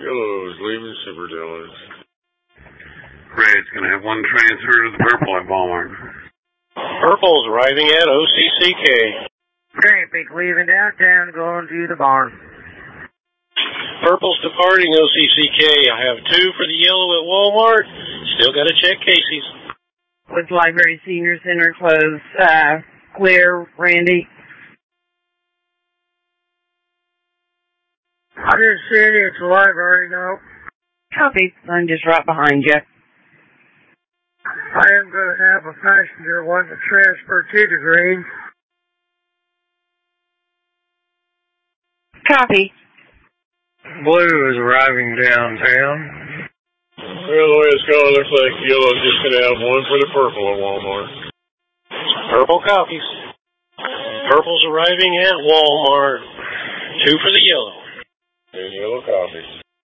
Yellow's leaving Super Dealers. Red's going to have one transfer to the purple at Walmart. Purple's arriving at OCCK. Traffic leaving downtown going to the barn. Purple's departing OCCK. I have 2 for the yellow at Walmart. Still got to check Casey's. With Library Senior Center closed. Clear, Randy. I didn't see any at the library, no. Copy. I'm just right behind you. I am going to have a passenger want to transfer to the green. Copy. Blue is arriving downtown. Well, the way it's going, looks like yellow's just going to have 1 for the purple at Walmart. Purple copies. Purple's arriving at Walmart. 2 for the yellow. And yellow copies.